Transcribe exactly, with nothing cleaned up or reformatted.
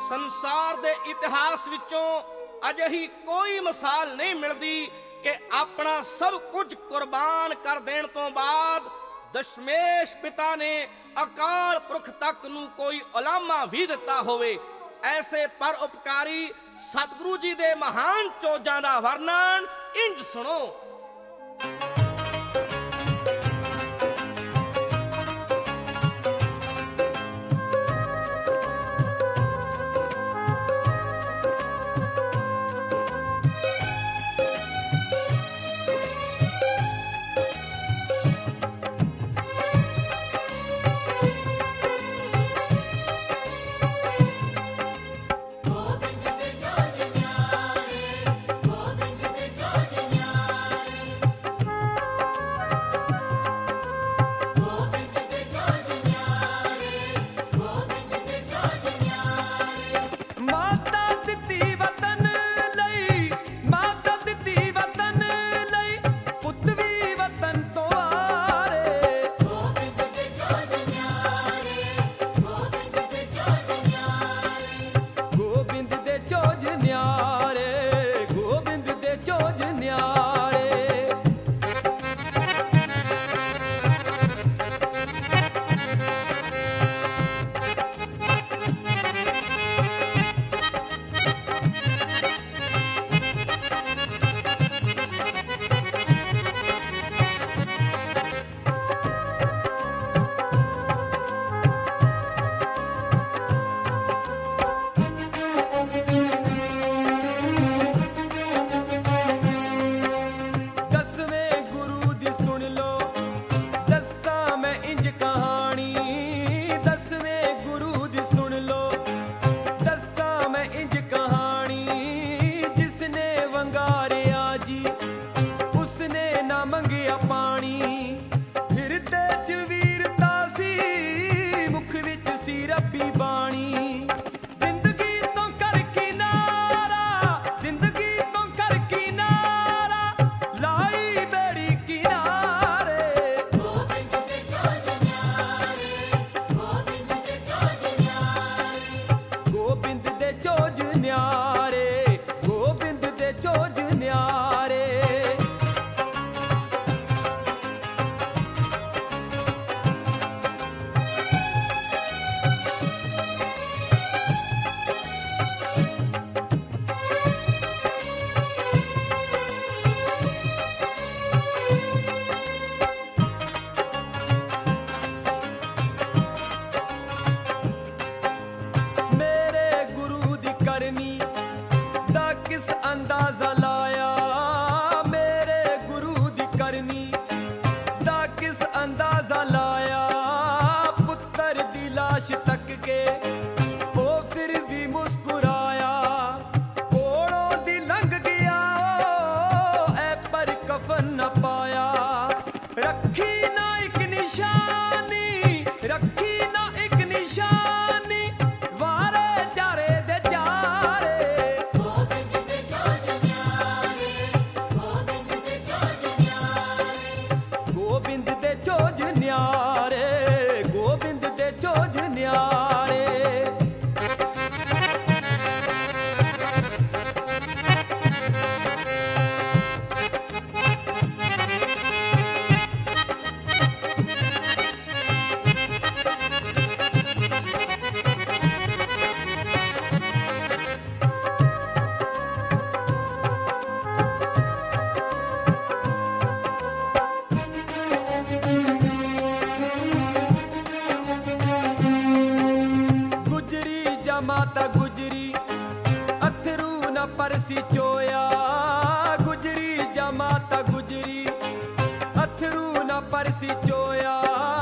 संसार दे इतिहास विचों अजिही कोई मिसाल नहीं मिलती कि अपना सब कुछ कुर्बान कर देने तो बाद दशमेश पिता ने अकाल पुरख तक नू कोई उलामा भी दिता होवे। ऐसे पर उपकारी सतगुरु जी दे महान चोजां दा वर्णन इंज सुनो। माता गुजरी अथरू न परसी चोया, गुजरी जा माता गुजरी अथरू न परसी चोया।